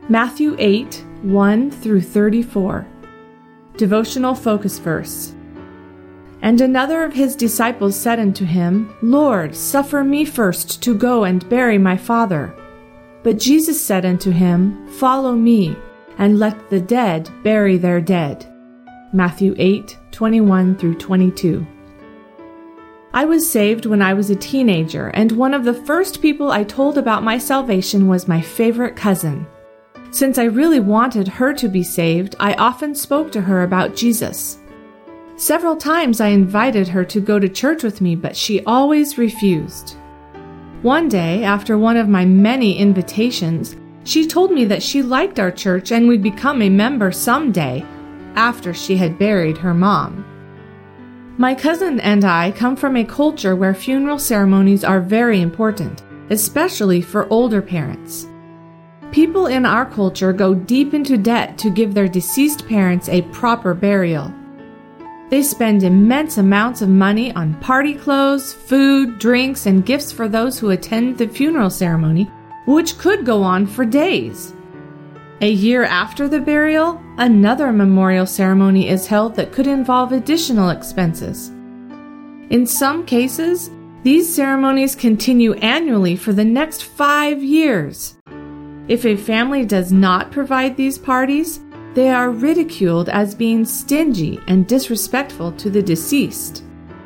Matthew 8, 1 through 34. Devotional focus verse. And another of his disciples said unto him, Lord, suffer me first to go and bury my father. But Jesus said unto him, Follow me, and let the dead bury their dead. Matthew 8, 21 through 22. I was saved when I was a teenager, and one of the first people I told about my salvation was my favorite cousin. Since I really wanted her to be saved, I often spoke to her about Jesus. Several times I invited her to go to church with me, but she always refused. One day, after one of my many invitations, she told me that she liked our church and would become a member someday, after she had buried her mom. My cousin and I come from a culture where funeral ceremonies are very important, especially for older parents. People in our culture go deep into debt to give their deceased parents a proper burial. They spend immense amounts of money on party clothes, food, drinks, and gifts for those who attend the funeral ceremony, which could go on for days. A year after the burial, another memorial ceremony is held that could involve additional expenses. In some cases, these ceremonies continue annually for the next 5 years. If a family does not provide these parties, they are ridiculed as being stingy and disrespectful to the deceased.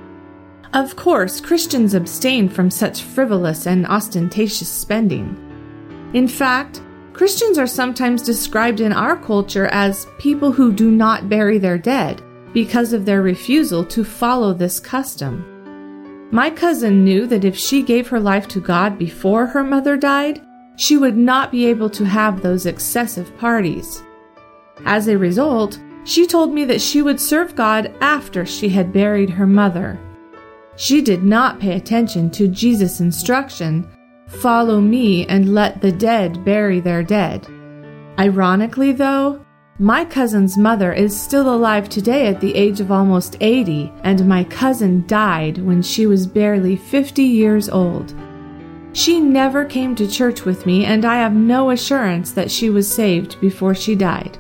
Of course, Christians abstain from such frivolous and ostentatious spending. In fact, Christians are sometimes described in our culture as people who do not bury their dead because of their refusal to follow this custom. My cousin knew that if she gave her life to God before her mother died, she would not be able to have those excessive parties. As a result, she told me that she would serve God after she had buried her mother. She did not pay attention to Jesus' instruction, Follow me and let the dead bury their dead. Ironically, though, my cousin's mother is still alive today at the age of almost 80, and my cousin died when she was barely 50 years old. She never came to church with me, and I have no assurance that she was saved before she died.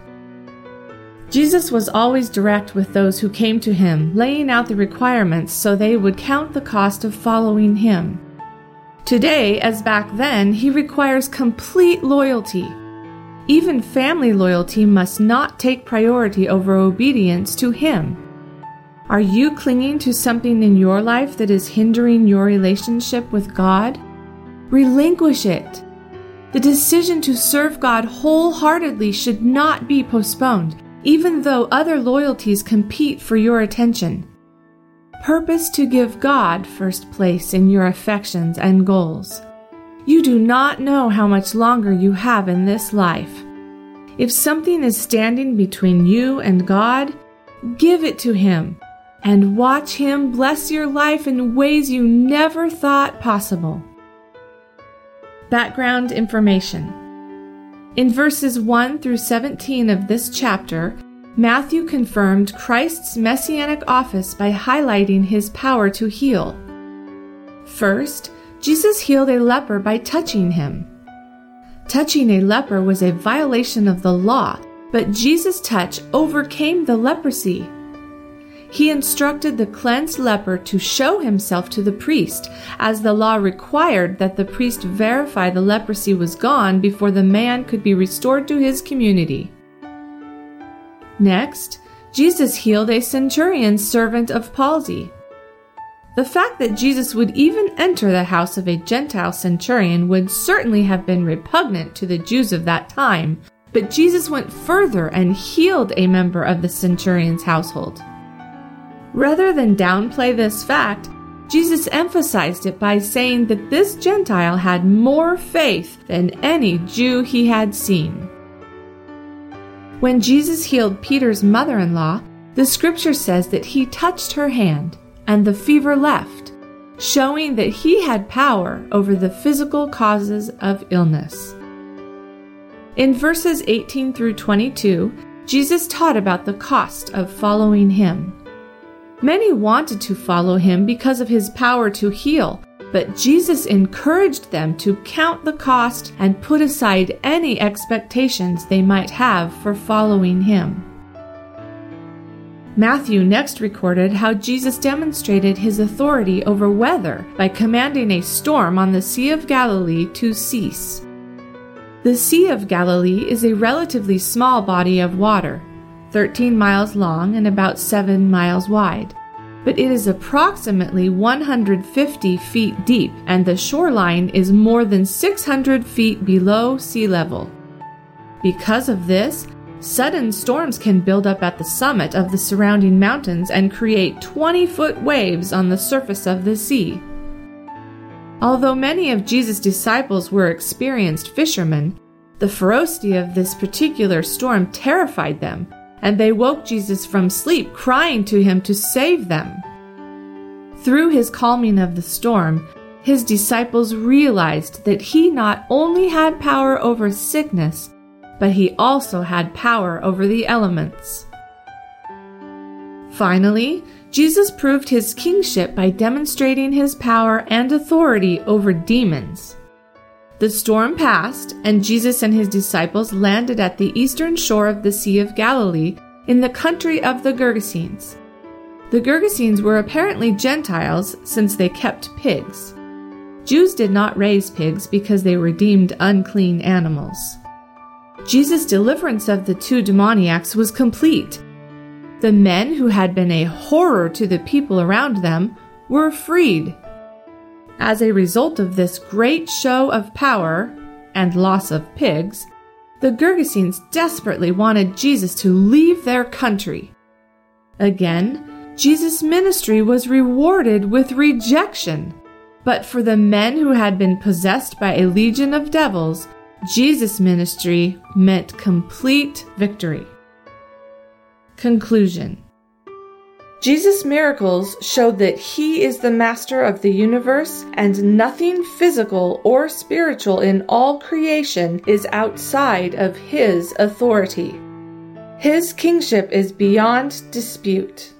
Jesus was always direct with those who came to him, laying out the requirements so they would count the cost of following him. Today, as back then, he requires complete loyalty. Even family loyalty must not take priority over obedience to him. Are you clinging to something in your life that is hindering your relationship with God? Relinquish it. The decision to serve God wholeheartedly should not be postponed, even though other loyalties compete for your attention. Purpose to give God first place in your affections and goals. You do not know how much longer you have in this life. If something is standing between you and God, give it to him and watch him bless your life in ways you never thought possible. Background information. In verses 1 through 17 of this chapter, Matthew confirmed Christ's messianic office by highlighting his power to heal. First, Jesus healed a leper by touching him. Touching a leper was a violation of the law, but Jesus' touch overcame the leprosy. He instructed the cleansed leper to show himself to the priest, as the law required that the priest verify the leprosy was gone before the man could be restored to his community. Next, Jesus healed a centurion's servant of palsy. The fact that Jesus would even enter the house of a Gentile centurion would certainly have been repugnant to the Jews of that time, but Jesus went further and healed a member of the centurion's household. Rather than downplay this fact, Jesus emphasized it by saying that this Gentile had more faith than any Jew he had seen. When Jesus healed Peter's mother-in-law, the scripture says that he touched her hand, and the fever left, showing that he had power over the physical causes of illness. In verses 18 through 22, Jesus taught about the cost of following him. Many wanted to follow him because of his power to heal, But Jesus encouraged them to count the cost and put aside any expectations they might have for following him. Matthew next recorded how Jesus demonstrated his authority over weather by commanding a storm on the Sea of Galilee to cease. The Sea of Galilee is a relatively small body of water, 13 miles long and about 7 miles wide, but it is approximately 150 feet deep, and the shoreline is more than 600 feet below sea level. Because of this, sudden storms can build up at the summit of the surrounding mountains and create 20-foot waves on the surface of the sea. Although many of Jesus' disciples were experienced fishermen, the ferocity of this particular storm terrified them, and they woke Jesus from sleep, crying to him to save them. Through his calming of the storm, his disciples realized that he not only had power over sickness, but he also had power over the elements. Finally, Jesus proved his kingship by demonstrating his power and authority over demons. The storm passed, and Jesus and his disciples landed at the eastern shore of the Sea of Galilee in the country of the Gergesenes. The Gergesenes were apparently Gentiles since they kept pigs. Jews did not raise pigs because they were deemed unclean animals. Jesus' deliverance of the two demoniacs was complete. The men who had been a horror to the people around them were freed. As a result of this great show of power and loss of pigs, the Gergesenes desperately wanted Jesus to leave their country. Again, Jesus' ministry was rewarded with rejection. But for the men who had been possessed by a legion of devils, Jesus' ministry meant complete victory. Conclusion. Jesus' miracles showed that he is the master of the universe, and nothing physical or spiritual in all creation is outside of his authority. His kingship is beyond dispute.